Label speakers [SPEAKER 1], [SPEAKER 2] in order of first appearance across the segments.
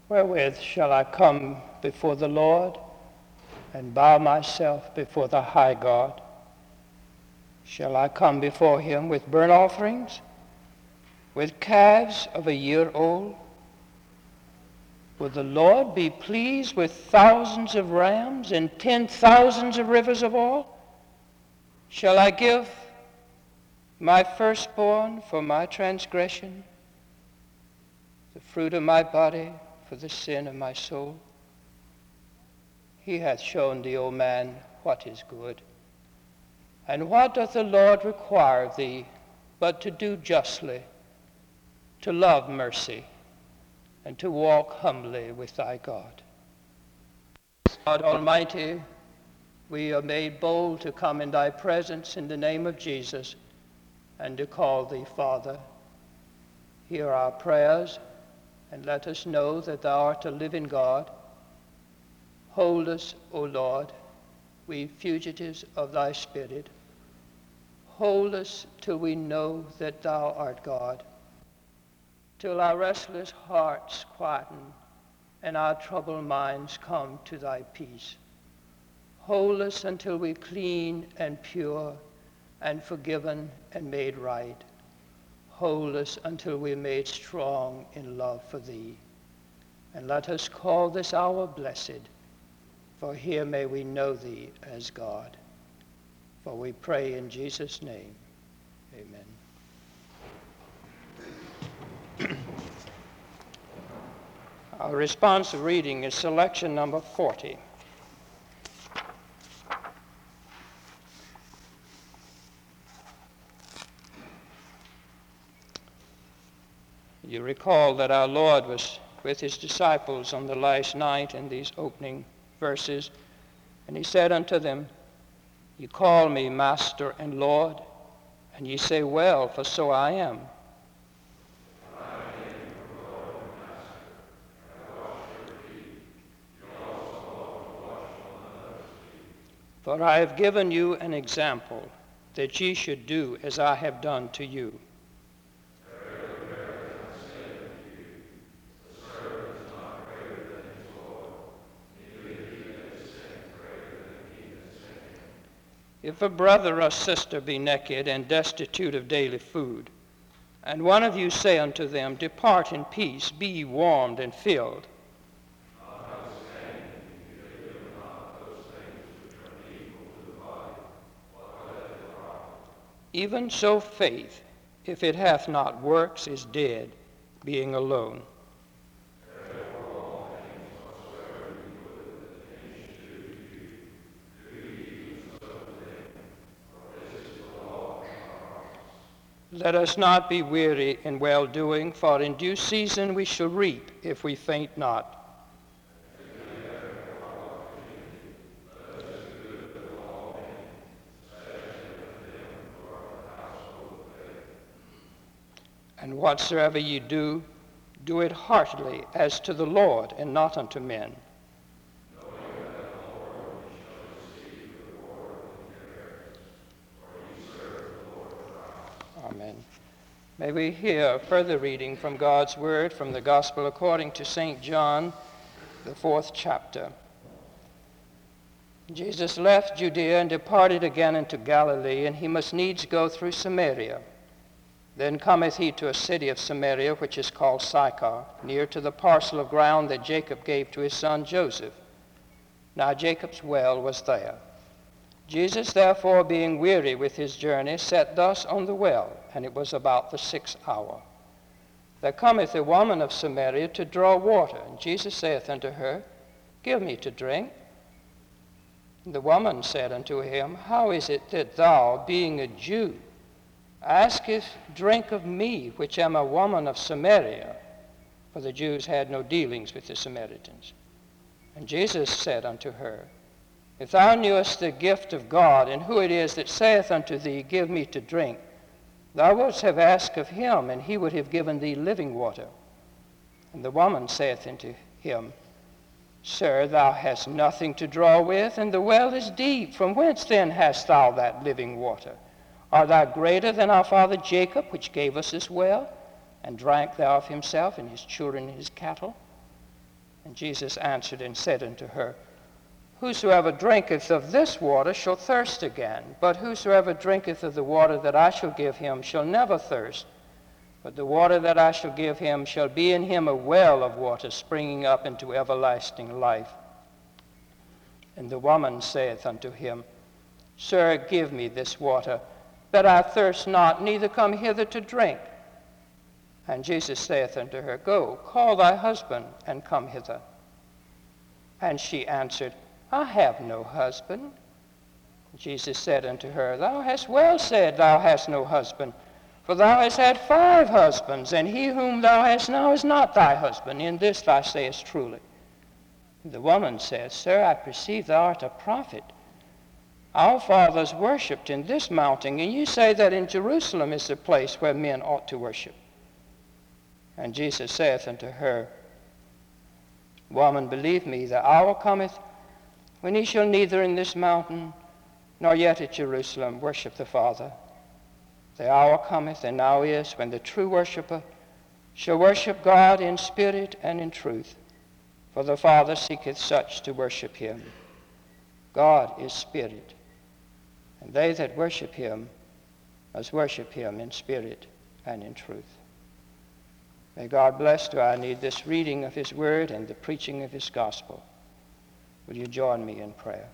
[SPEAKER 1] Wherewith shall I come before the Lord and bow myself before the high God? Shall I come before him with burnt offerings, with calves of a year old? Will the Lord be pleased with thousands of rams and 10,000s of rivers of oil? Shall I give my firstborn for my transgression, the fruit of my body for the sin of my soul? He hath shown thee, O man, what is good. And what doth the Lord require of thee but to do justly, to love mercy, and to walk humbly with thy God? God Almighty, we are made bold to come in thy presence in the name of Jesus and to call thee Father. Hear our prayers and let us know that thou art a living God. Hold us, O Lord, we fugitives of thy Spirit. Hold us till we know that thou art God, till our restless hearts quieten and our troubled minds come to thy peace. Hold us until we clean and pure and forgiven and made right. Hold us until we are made strong in love for thee. And let us call this hour blessed, for here may we know thee as God. For we pray in Jesus' name. Amen. Our responsive reading is selection number 40. You recall that our Lord was with his disciples on the last night in these opening verses, and he said unto them, "Ye call me Master and Lord, and ye say, well, for so I am. For I have given you an example, that ye should do as I have done to you. If a brother or sister be naked and destitute of daily food, and one of you say unto them, Depart in peace, be ye warmed and filled, even so faith, if it hath not works, is dead, being alone. Let us not be weary in well-doing, for in due season we shall reap if we faint not. And whatsoever ye do, do it heartily as to the Lord and not unto men. Amen. May we hear further reading from God's Word from the Gospel according to St. John, the 4th chapter. Jesus left Judea and departed again into Galilee, and he must needs go through Samaria. Then cometh he to a city of Samaria, which is called Sychar, near to the parcel of ground that Jacob gave to his son Joseph. Now Jacob's well was there. Jesus, therefore, being weary with his journey, sat thus on the well, and it was about the 6th hour. There cometh a woman of Samaria to draw water, and Jesus saith unto her, Give me to drink. And the woman said unto him, How is it that thou, being a Jew, askest drink of me, which am a woman of Samaria? For the Jews had no dealings with the Samaritans. And Jesus said unto her, If thou knewest the gift of God, and who it is that saith unto thee, Give me to drink, thou wouldst have asked of him, and he would have given thee living water. And the woman saith unto him, Sir, thou hast nothing to draw with, and the well is deep. From whence then hast thou that living water? Art thou greater than our father Jacob, which gave us this well, and drank thereof himself, and his children, and his cattle? And Jesus answered and said unto her, Whosoever drinketh of this water shall thirst again, but whosoever drinketh of the water that I shall give him shall never thirst. But the water that I shall give him shall be in him a well of water springing up into everlasting life. And the woman saith unto him, Sir, give me this water, that I thirst not, neither come hither to drink. And Jesus saith unto her, Go, call thy husband, and come hither. And she answered, I have no husband. Jesus said unto her, Thou hast well said, Thou hast no husband. For thou hast had 5 husbands, and he whom thou hast now is not thy husband. In this thou sayest truly. The woman said, Sir, I perceive thou art a prophet. Our fathers worshipped in this mountain, and you say that in Jerusalem is the place where men ought to worship. And Jesus saith unto her, Woman, believe me, the hour cometh when ye shall neither in this mountain nor yet at Jerusalem worship the Father. The hour cometh, and now is, when the true worshipper shall worship God in spirit and in truth. For the Father seeketh such to worship him. God is spirit, and they that worship him must worship him in spirit and in truth. May God bless to our need this reading of his word and the preaching of his gospel. Will you join me in prayer?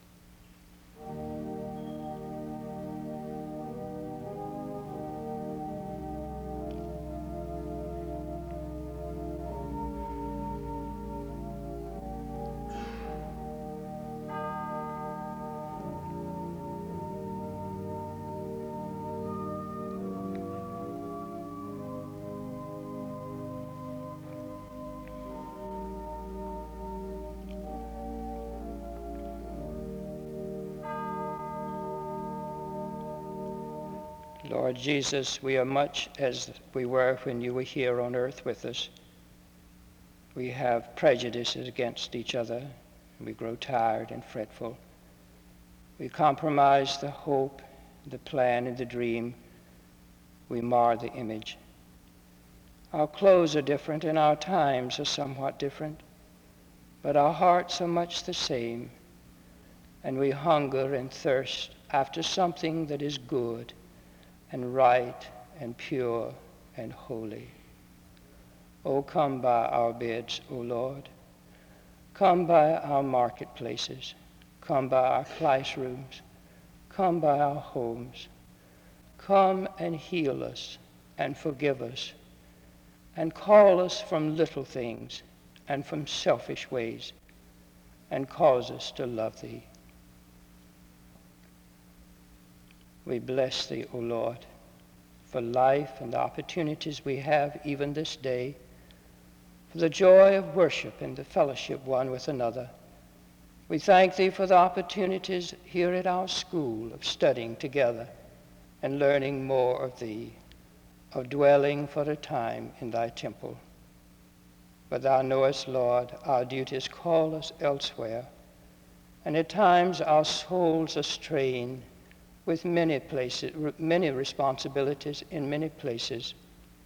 [SPEAKER 1] Lord Jesus, we are much as we were when you were here on earth with us. We have prejudices against each other, and we grow tired and fretful. We compromise the hope, the plan, and the dream. We mar the image. Our clothes are different, and our times are somewhat different, but our hearts are much the same, and we hunger and thirst after something that is good and right and pure and holy. Oh, come by our beds, O Lord. Come by our marketplaces. Come by our classrooms. Come by our homes. Come and heal us and forgive us and call us from little things and from selfish ways and cause us to love thee. We bless thee, O Lord, for life and the opportunities we have even this day, for the joy of worship and the fellowship one with another. We thank thee for the opportunities here at our school of studying together and learning more of thee, of dwelling for a time in thy temple. But thou knowest, Lord, our duties call us elsewhere, and at times our souls are strained with many responsibilities in many places.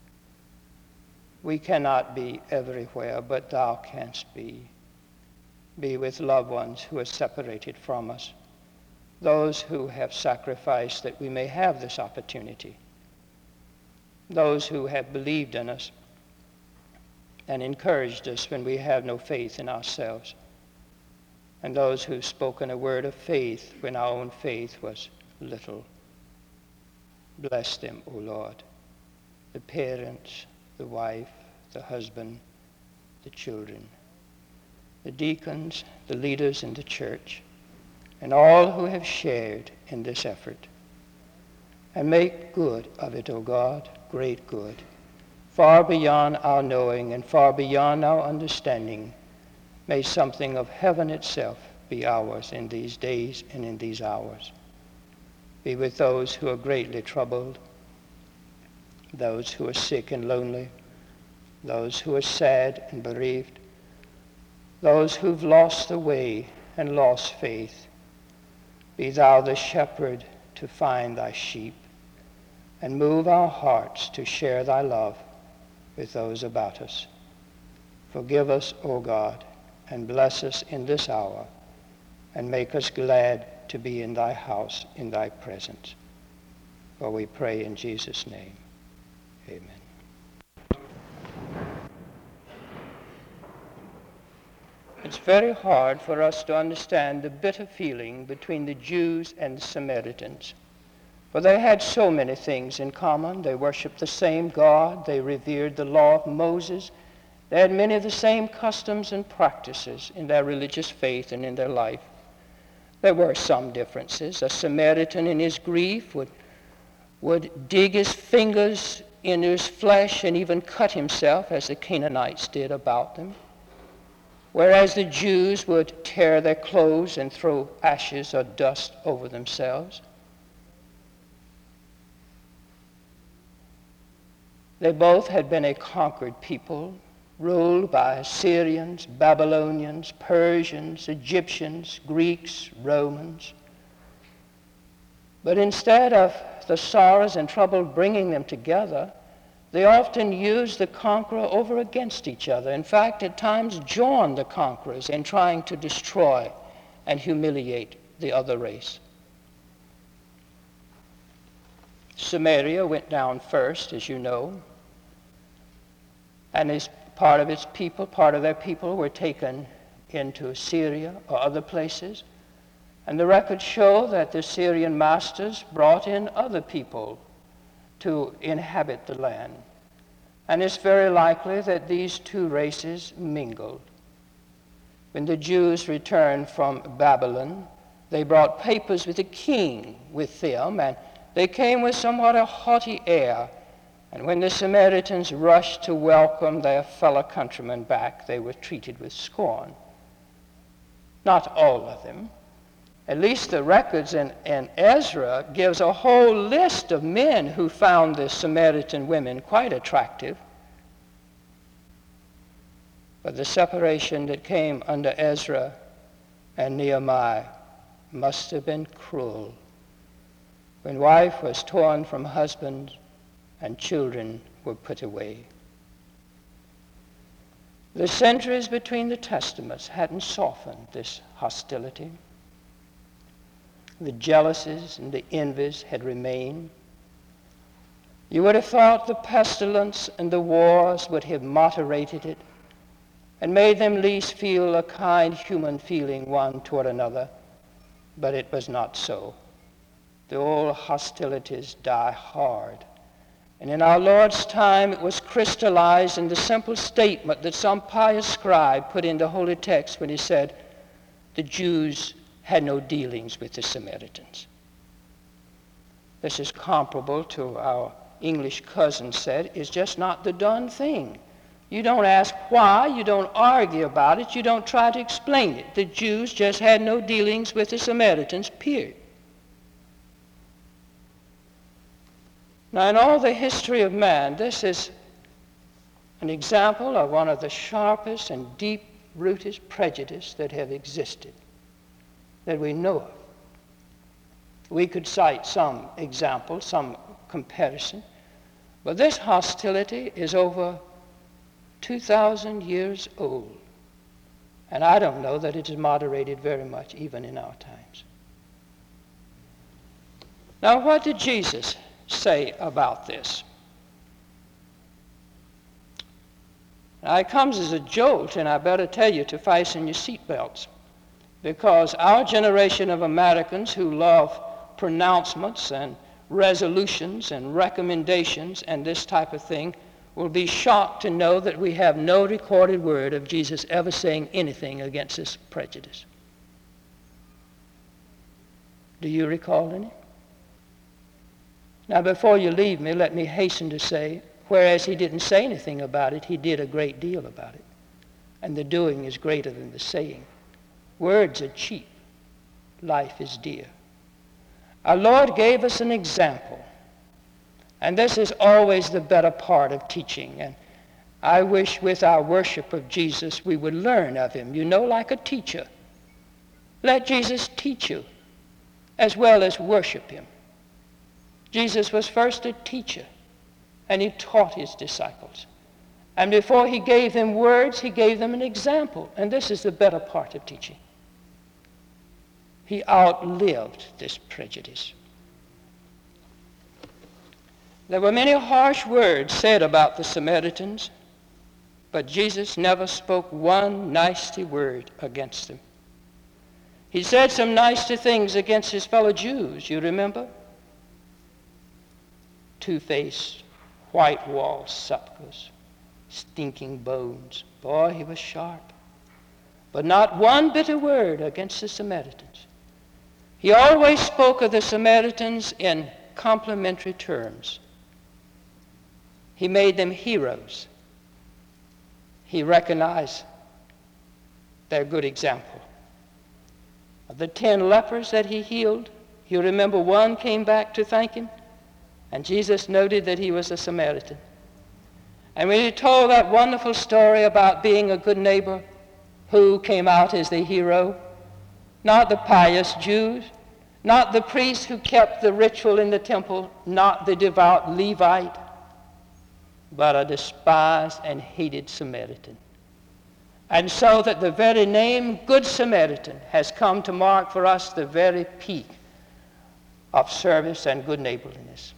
[SPEAKER 1] We cannot be everywhere, but thou canst be. Be with loved ones who are separated from us, those who have sacrificed that we may have this opportunity, those who have believed in us and encouraged us when we have no faith in ourselves, and those who've spoken a word of faith when our own faith was little. Bless them, O Lord, the parents, the wife, the husband, the children, the deacons, the leaders in the church, and all who have shared in this effort. And make good of it, O God, great good, far beyond our knowing and far beyond our understanding. May something of heaven itself be ours in these days and in these hours. Be with those who are greatly troubled, those who are sick and lonely, those who are sad and bereaved, those who've lost the way and lost faith. Be thou the shepherd to find thy sheep, and move our hearts to share thy love with those about us. Forgive us, O God, and bless us in this hour, and make us glad to be in thy house, in thy presence. For we pray in Jesus' name. Amen. It's very hard for us to understand the bitter feeling between the Jews and the Samaritans. For they had so many things in common. They worshiped the same God. They revered the law of Moses. They had many of the same customs and practices in their religious faith and in their life. There were some differences. A Samaritan in his grief would dig his fingers into his flesh and even cut himself, as the Canaanites did about them. Whereas the Jews would tear their clothes and throw ashes or dust over themselves. They both had been a conquered people, ruled by Assyrians, Babylonians, Persians, Egyptians, Greeks, Romans. But instead of the sorrows and trouble bringing them together, they often used the conqueror over against each other. In fact, at times joined the conquerors in trying to destroy and humiliate the other race. Samaria went down first, as you know, and as part of their people were taken into Syria or other places. And the records show that the Syrian masters brought in other people to inhabit the land. And it's very likely that these two races mingled. When the Jews returned from Babylon, they brought papers with the king with them, and they came with somewhat a haughty air. And when the Samaritans rushed to welcome their fellow countrymen back, they were treated with scorn. Not all of them. At least the records in Ezra gives a whole list of men who found the Samaritan women quite attractive. But the separation that came under Ezra and Nehemiah must have been cruel. When wife was torn from husband and children were put away. The centuries between the Testaments hadn't softened this hostility. The jealousies and the envies had remained. You would have thought the pestilence and the wars would have moderated it and made them at least feel a kind human feeling one toward another, but it was not so. The old hostilities die hard. And in our Lord's time, it was crystallized in the simple statement that some pious scribe put in the holy text when he said, the Jews had no dealings with the Samaritans. This is comparable to our English cousin said, it's just not the done thing. You don't ask why, you don't argue about it, you don't try to explain it. The Jews just had no dealings with the Samaritans, period. Now, in all the history of man, this is an example of one of the sharpest and deep-rooted prejudice that have existed, that we know of. We could cite some example, some comparison, but this hostility is over 2,000 years old, and I don't know that it is moderated very much even in our times. Now, what did Jesus say about this? Now, it comes as a jolt, and I better tell you to fasten your seatbelts, because our generation of Americans who love pronouncements and resolutions and recommendations and this type of thing will be shocked to know that we have no recorded word of Jesus ever saying anything against this prejudice. Do you recall any? Now, before you leave me, let me hasten to say, whereas he didn't say anything about it, he did a great deal about it. And the doing is greater than the saying. Words are cheap. Life is dear. Our Lord gave us an example. And this is always the better part of teaching. And I wish with our worship of Jesus we would learn of him. You know, like a teacher. Let Jesus teach you as well as worship him. Jesus was first a teacher, and he taught his disciples. And before he gave them words, he gave them an example. And this is the better part of teaching. He outlived this prejudice. There were many harsh words said about the Samaritans, but Jesus never spoke one nasty word against them. He said some nasty things against his fellow Jews, you remember? Two-faced, white-walled sepulchres, stinking bones. Boy, he was sharp. But not one bitter word against the Samaritans. He always spoke of the Samaritans in complimentary terms. He made them heroes. He recognized their good example. Of the 10 lepers that he healed, you remember one came back to thank him, and Jesus noted that he was a Samaritan. And when he told that wonderful story about being a good neighbor, who came out as the hero? Not the pious Jews, not the priest who kept the ritual in the temple, not the devout Levite, but a despised and hated Samaritan. And so that the very name Good Samaritan has come to mark for us the very peak of service and good neighborliness.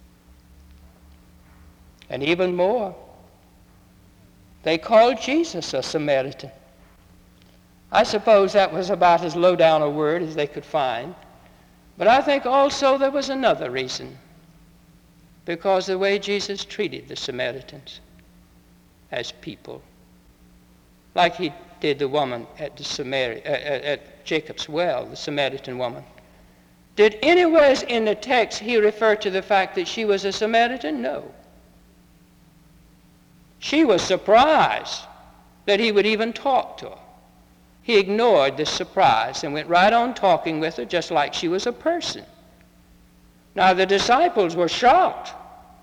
[SPEAKER 1] And even more, they called Jesus a Samaritan. I suppose that was about as low down a word as they could find. But I think also there was another reason. Because the way Jesus treated the Samaritans as people, like he did the woman at at Jacob's well, the Samaritan woman. Did anywhere in the text he refer to the fact that she was a Samaritan? No. She was surprised that he would even talk to her. He ignored this surprise and went right on talking with her just like she was a person. Now the disciples were shocked.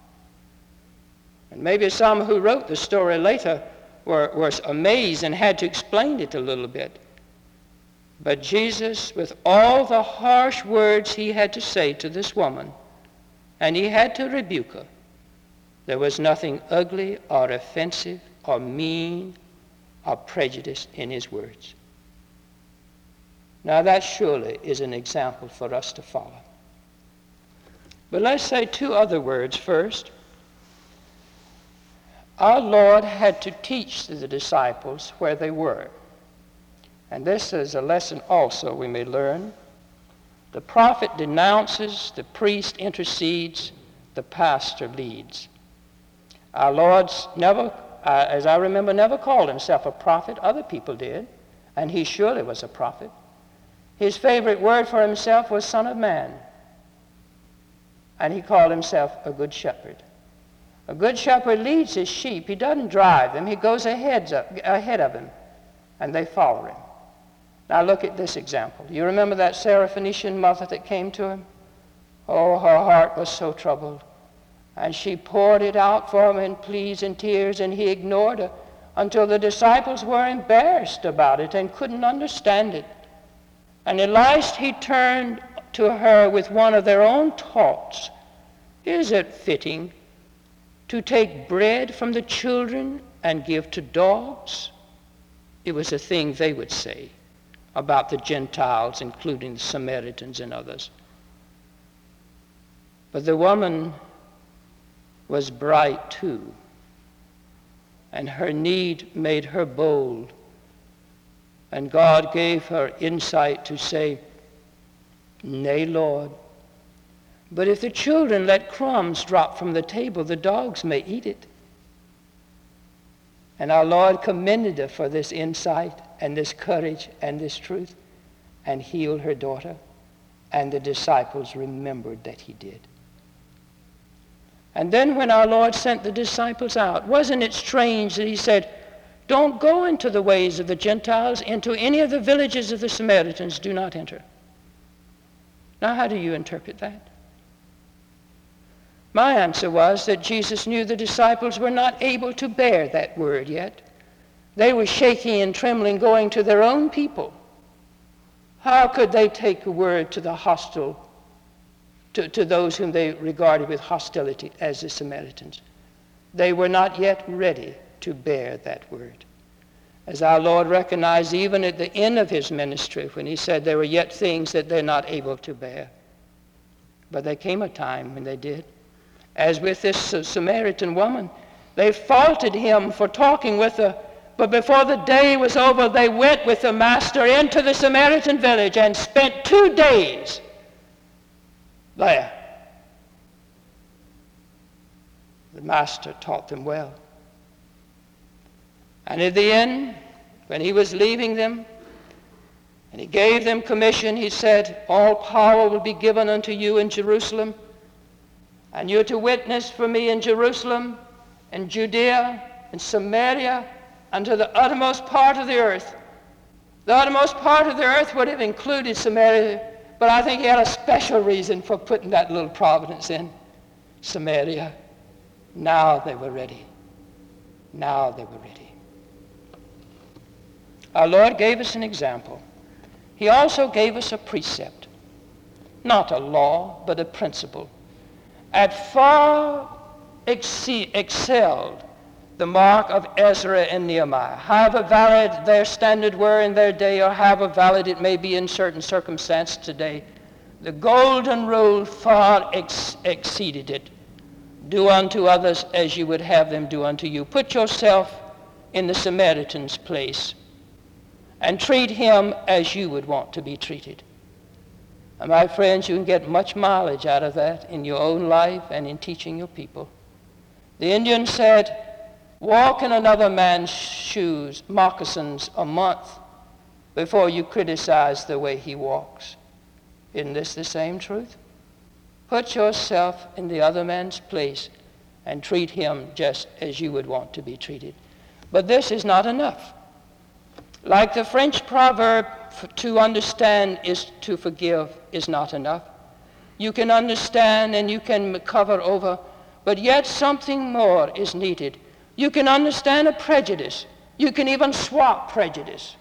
[SPEAKER 1] And maybe some who wrote the story later were amazed and had to explain it a little bit. But Jesus, with all the harsh words he had to say to this woman, and he had to rebuke her, there was nothing ugly or offensive or mean or prejudiced in his words. Now that surely is an example for us to follow. But let's say 2 other words first. Our Lord had to teach the disciples where they were. And this is a lesson also we may learn. The prophet denounces, the priest intercedes, the pastor leads. Our Lord never, as I remember, never called himself a prophet. Other people did, and he surely was a prophet. His favorite word for himself was Son of Man. And he called himself a good shepherd. A good shepherd leads his sheep. He doesn't drive them. He goes ahead of them, and they follow him. Now look at this example. You remember that Syrophoenician mother that came to him? Oh, her heart was so troubled. And she poured it out for him in pleas and tears, and he ignored her until the disciples were embarrassed about it and couldn't understand it. And at last he turned to her with one of their own taunts. Is it fitting to take bread from the children and give to dogs? It was a thing they would say about the Gentiles, including the Samaritans and others. But the woman was bright too, and her need made her bold. And God gave her insight to say, "Nay, Lord, but if the children let crumbs drop from the table, the dogs may eat it." And our Lord commended her for this insight and this courage and this truth, and healed her daughter, and the disciples remembered that he did. And then when our Lord sent the disciples out, wasn't it strange that he said, "Don't go into the ways of the Gentiles, into any of the villages of the Samaritans, do not enter." Now how do you interpret that? My answer was that Jesus knew the disciples were not able to bear that word yet. They were shaking and trembling, going to their own people. How could they take a word to the hostile, to those whom they regarded with hostility as the Samaritans? They were not yet ready to bear that word. As our Lord recognized even at the end of his ministry when he said there were yet things that they're not able to bear. But there came a time when they did. As with this Samaritan woman, they faulted him for talking with her, but before the day was over, they went with the master into the Samaritan village and spent 2 days there. The master taught them well. And at the end, when he was leaving them, and he gave them commission, he said, all power will be given unto you in Jerusalem, and you're to witness for me in Jerusalem, and Judea, and Samaria, and to the uttermost part of the earth. The uttermost part of the earth would have included Samaria, but I think he had a special reason for putting that little providence in Samaria. Now they were ready. Now they were ready. Our Lord gave us an example. He also gave us a precept, not a law, but a principle. At far excelled the mark of Ezra and Nehemiah. However valid their standard were in their day, or however valid it may be in certain circumstances today, the golden rule far exceeded it. Do unto others as you would have them do unto you. Put yourself in the Samaritan's place and treat him as you would want to be treated. And my friends, you can get much mileage out of that in your own life and in teaching your people. The Indian said, walk in another man's shoes, moccasins, a month before you criticize the way he walks. Isn't this the same truth? Put yourself in the other man's place and treat him just as you would want to be treated. But this is not enough. Like the French proverb, to understand is to forgive is not enough. You can understand and you can cover over, but yet something more is needed. You can understand a prejudice. You can even swap prejudice.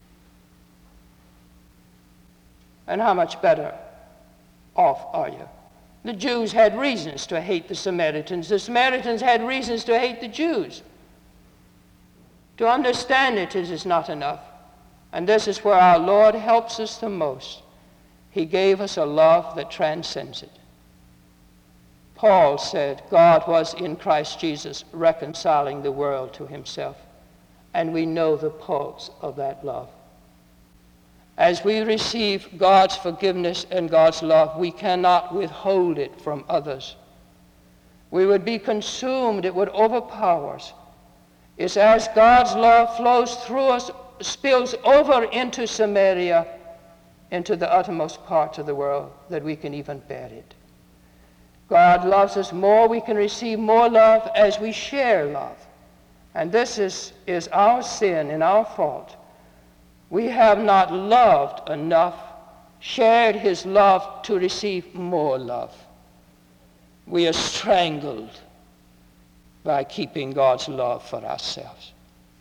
[SPEAKER 1] And how much better off are you? The Jews had reasons to hate the Samaritans. The Samaritans had reasons to hate the Jews. To understand it is not enough. And this is where our Lord helps us the most. He gave us a love that transcends it. Paul said God was in Christ Jesus reconciling the world to himself. And we know the pulse of that love. As we receive God's forgiveness and God's love, we cannot withhold it from others. We would be consumed. It would overpower us. It's as God's love flows through us, spills over into Samaria, into the uttermost parts of the world, that we can even bear it. God loves us more. We can receive more love as we share love. And this is our sin and our fault. We have not loved enough, shared his love to receive more love. We are strangled by keeping God's love for ourselves.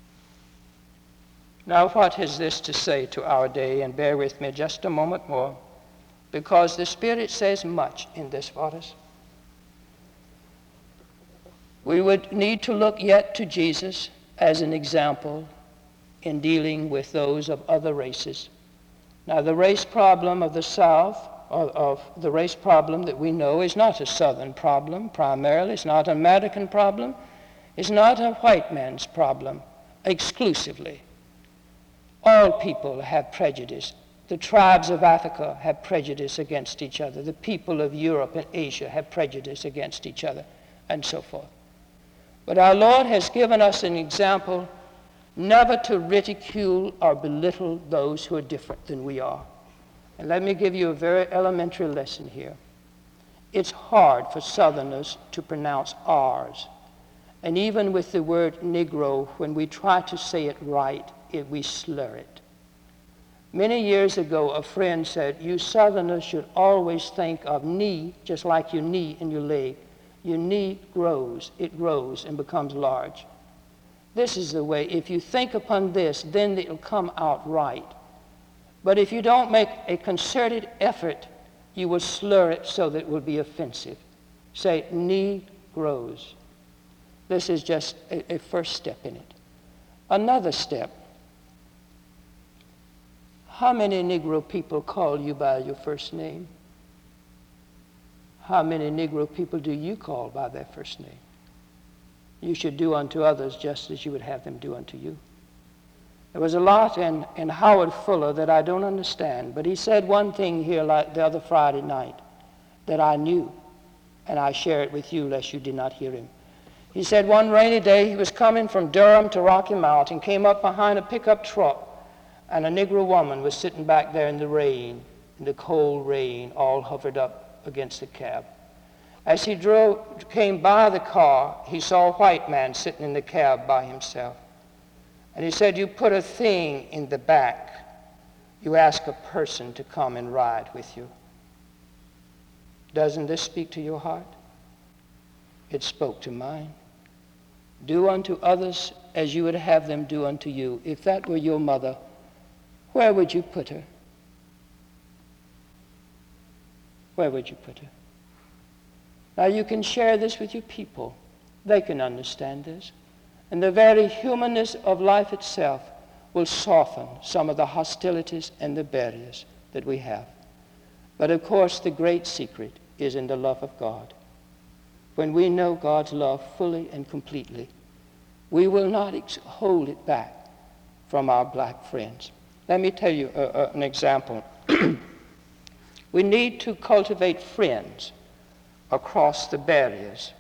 [SPEAKER 1] Now, what is this to say to our day? And bear with me just a moment more, because the Spirit says much in this for us. We would need to look yet to Jesus as an example in dealing with those of other races. Now, the race problem of the South, of the race problem that we know, is not a Southern problem primarily. It's not an American problem. It's not a white man's problem exclusively. All people have prejudice. The tribes of Africa have prejudice against each other. The people of Europe and Asia have prejudice against each other, and so forth. But our Lord has given us an example never to ridicule or belittle those who are different than we are. And let me give you a very elementary lesson here. It's hard for Southerners to pronounce R's. And even with the word Negro, when we try to say it right, we slur it. Many years ago, a friend said, you Southerners should always think of knee, just like your knee in your leg. Your knee grows. It grows and becomes large. This is the way. If you think upon this, then it will come out right. But if you don't make a concerted effort, you will slur it so that it will be offensive. Say, knee grows. This is just a first step in it. Another step. How many Negro people call you by your first name? How many Negro people do you call by their first name? You should do unto others just as you would have them do unto you. There was a lot in Howard Fuller that I don't understand, but he said one thing here like the other Friday night that I knew, and I share it with you lest you did not hear him. He said one rainy day he was coming from Durham to Rocky Mount and came up behind a pickup truck, and a Negro woman was sitting back there in the rain, in the cold rain, all hovered up against the cab. As he came by the car, he saw a white man sitting in the cab by himself. And he said, you put a thing in the back. You ask a person to come and ride with you. Doesn't this speak to your heart? It spoke to mine. Do unto others as you would have them do unto you. If that were your mother, where would you put her? Where would you put her? Now you can share this with your people. They can understand this. And the very humanness of life itself will soften some of the hostilities and the barriers that we have. But of course, the great secret is in the love of God. When we know God's love fully and completely, we will not hold it back from our black friends. Let me tell you an example. We need to cultivate friends across the barriers,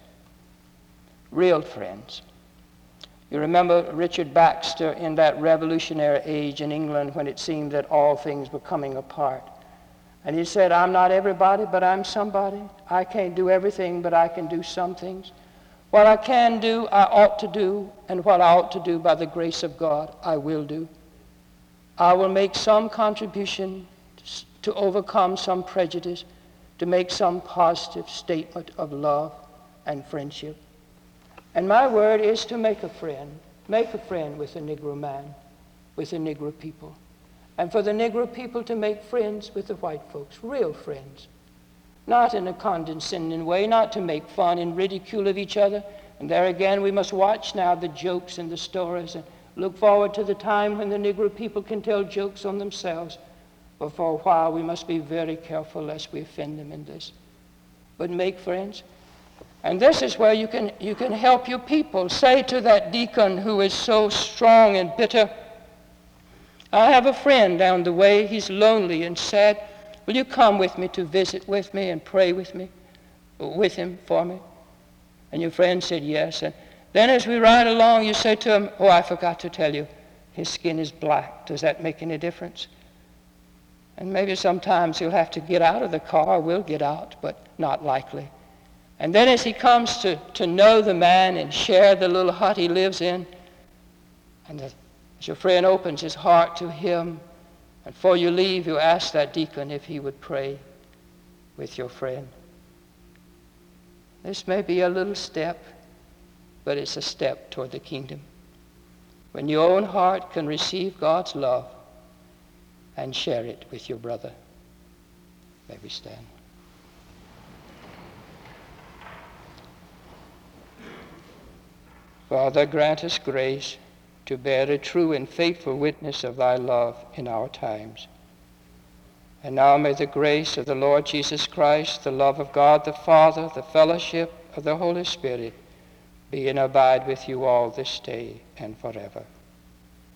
[SPEAKER 1] real friends. You remember Richard Baxter in that revolutionary age in England when it seemed that all things were coming apart. And he said, I'm not everybody, but I'm somebody. I can't do everything, but I can do some things. What I can do, I ought to do, and what I ought to do by the grace of God, I will do. I will make some contribution to overcome some prejudice, to make some positive statement of love and friendship. And my word is to make a friend. Make a friend with the Negro man, with the Negro people. And for the Negro people to make friends with the white folks, real friends. Not in a condescending way, not to make fun and ridicule of each other. And there again, we must watch now the jokes and the stories and look forward to the time when the Negro people can tell jokes on themselves. But for a while, we must be very careful lest we offend them in this. But make friends. And this is where you can help your people. Say to that deacon who is so strong and bitter, I have a friend down the way. He's lonely and sad. Will you come with me to visit with me and pray with me, with him for me? And your friend said yes. And then as we ride along, you say to him, oh, I forgot to tell you, his skin is black. Does that make any difference? And maybe sometimes he'll have to get out of the car. We'll get out, but not likely. And then as he comes to know the man and share the little hut he lives in, and as your friend opens his heart to him, and before you leave, you ask that deacon if he would pray with your friend. This may be a little step, but it's a step toward the kingdom. When your own heart can receive God's love and share it with your brother. May we stand. Father, grant us grace to bear a true and faithful witness of thy love in our times. And now may the grace of the Lord Jesus Christ, the love of God the Father, the fellowship of the Holy Spirit be and abide with you all this day and forever.